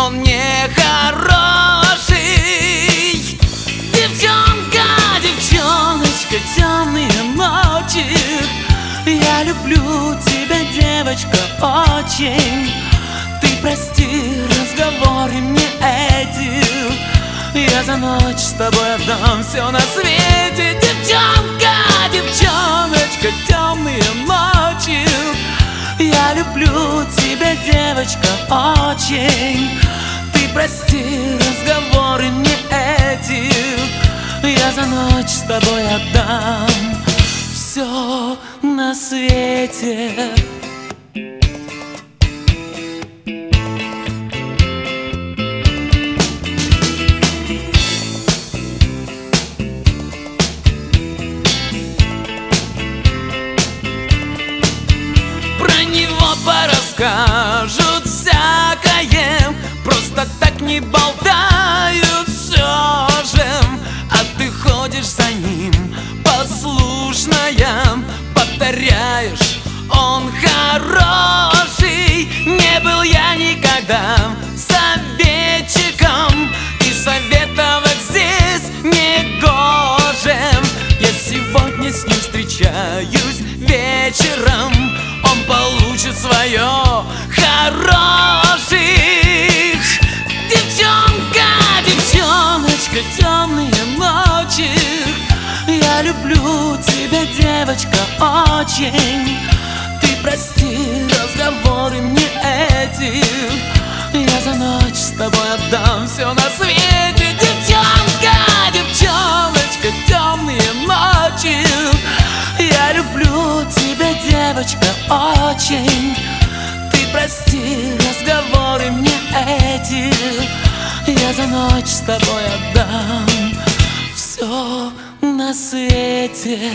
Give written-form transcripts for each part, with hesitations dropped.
он не хороший. Девчонка, девчоночка, темные ночи, я люблю тебя, девочка, очень. Ты прости разговоры мне эти, я за ночь с тобой отдам все на свете. Девчонка, девчоночка, темные ночи, я люблю тебя, девочка, очень. Ты прости разговоры мне эти, я за ночь с тобой отдам все на свете. Про него порасскажут всякое, просто так не болтают все же. А ты ходишь за ним, послушная, повторяешь, он хороший. Не был я никогда советчиком, и советовать здесь не гоже. Я сегодня с ним встречаюсь вечером, он получит свое хороших. Девчонка, девчоночка, темные ночи, я люблю тебя, девочка, очень. Ты прости разговоры мне эти, я за ночь с тобой отдам все на свете. Девчонка, девчоночка, темные ночи, я люблю тебя, девочка, очень. Ты прости разговоры мне эти, я за ночь с тобой отдам все на свете.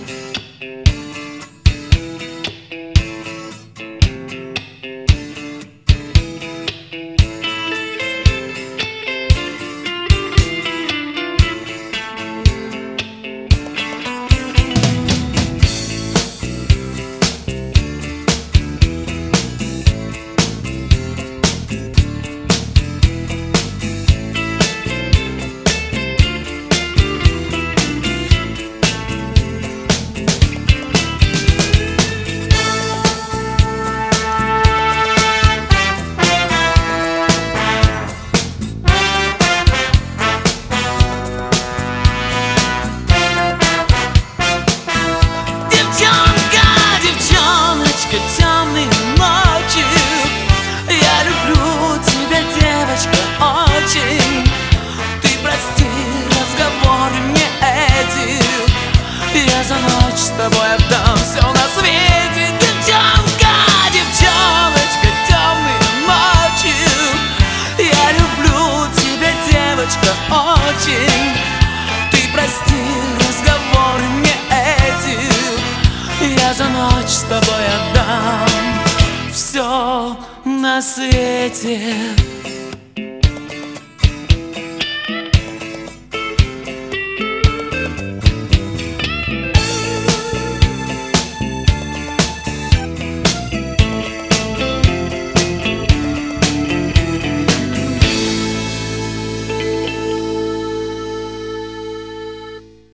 Темные ночи, я люблю тебя, девочка, очень. Ты прости разговоры мне эти, я за ночь с тобой отдам все на свете. Девчонка, девчоночка, темные ночи, я люблю тебя, девочка, очень. Ты прости разговоры мне эти, я за ночь с тобой отдам все на свете.